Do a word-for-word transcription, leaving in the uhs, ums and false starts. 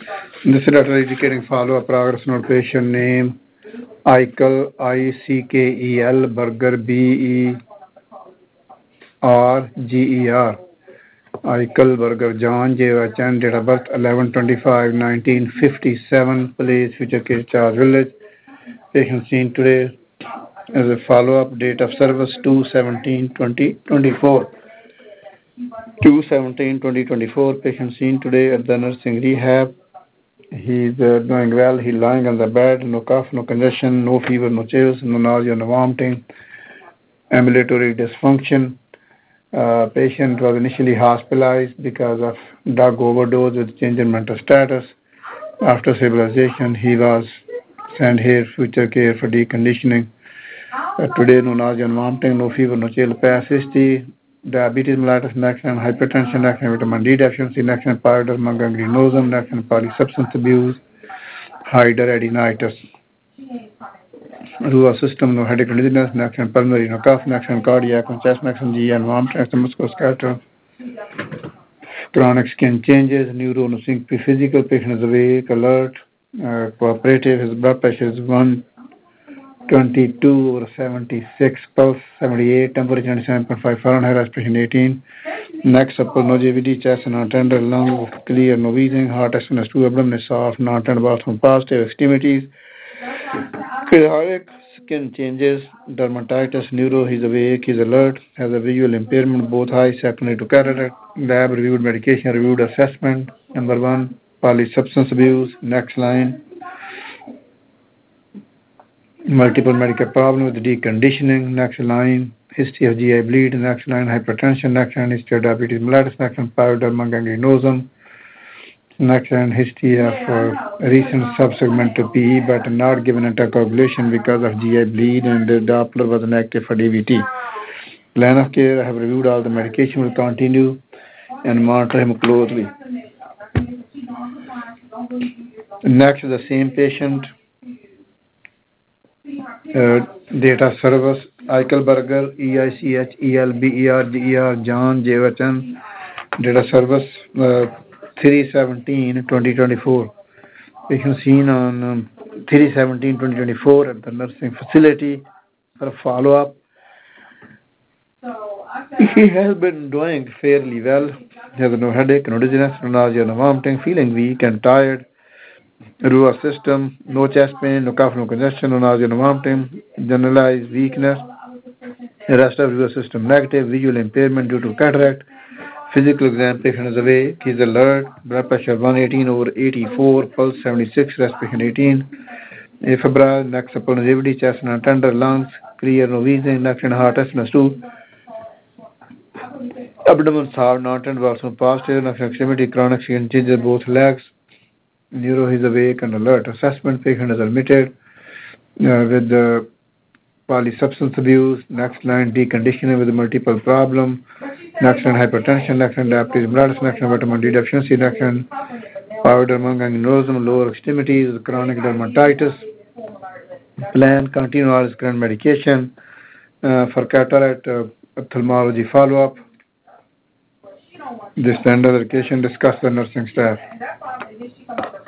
This letter indicating follow-up progress note. Patient name Ickel, I C K E L, Burger, B E R G E R. Ickel Burger, John J. Wachan, date of birth eleven twenty-five nineteen fifty-seven, place Future Case Charge Village. Patient seen today as a follow-up, date of service two seventeen twenty twenty-four. two seventeen twenty twenty-four, patient seen today at the nursing rehab. He's uh, doing well. He's lying on the bed, no cough, no congestion, no fever, no chills, no nausea, no vomiting, ambulatory dysfunction. Uh, patient was initially hospitalized because of drug overdose with change in mental status. After stabilization, he was sent here, Future Care, for deconditioning. Uh, today, no nausea and vomiting, no fever, no chill, past history, diabetes mellitus, next and hypertension, next and vitamin D deficiency, next and pyoderma gangrenosum, next and polysubstance abuse, hidradenitis. Rua system, no headache and dizziness, next and pulmonary, no cough, next and cardiac, no chest, next and G and vomiting, next and musculoskeletal. Chronic skin changes, neuro, no syncope, physical, patient is awake, alert, uh, cooperative, his blood pressure is one twenty-two over seventy-six, pulse seventy-eight, temperature ninety-seven point five Fahrenheit, respiration eighteen. Next, upper no J V D, chest and non-tender, lung clear, no wheezing, heart S one S two, abdomen is soft, non-tender, bathroom positive, extremities, chaotic, skin changes, dermatitis, neuro, he's awake, he's alert, has a visual impairment, both eyes, secondary to cataract, lab reviewed medication, reviewed assessment. Number one, polysubstance abuse. Next line, multiple medical problems with deconditioning. Next line, history of G I bleed. Next line, hypertension. Next line, history of diabetes mellitus. Next line, pyoderma gangrenosum. Next line, history of uh, recent subsegmental P E, but not given anticoagulation because of G I bleed, and the Doppler was inactive for D V T. Plan of care, I have reviewed all the medication, will continue and monitor him closely. Next is the same patient. Uh, date of service, Eichelberger, E I C H E L B E R G E R, John J. Wachan, date of service uh, three seventeen twenty twenty-four. Patient seen on um, three seventeen twenty twenty-four at the nursing facility for a follow-up. He has been doing fairly well. He has no headache, no dizziness, no nausea, no vomiting, feeling weak and tired. Rua system, no chest pain, no cough, no congestion, no nausea, no vomiting, generalized weakness. The rest of Rua system negative, visual impairment due to cataract. Physical exam, patient is awake, he is alert, blood pressure one eighteen over eighty-four, pulse seventy-six, respiration eighteen. Febrile, next upon activity, chest and tender, lungs clear, no wheezing, next and heart S one S two. Abdomen soft, non-tender, bathroom positive, next extremity, chronic skin changes, both legs. Neuro is awake and alert. Assessment, patient is admitted uh, with the polysubstance abuse. Next line, deconditioning with multiple problem. Next line, hypertension. Next line, diabetes mellitus. Next line, vitamin D deficiency. Next line, pyoderma gangrenosum, lower extremities, chronic dermatitis. Plan, continue all his current medication uh, for cataract uh, ophthalmology follow-up. This standard education discussed the nursing staff.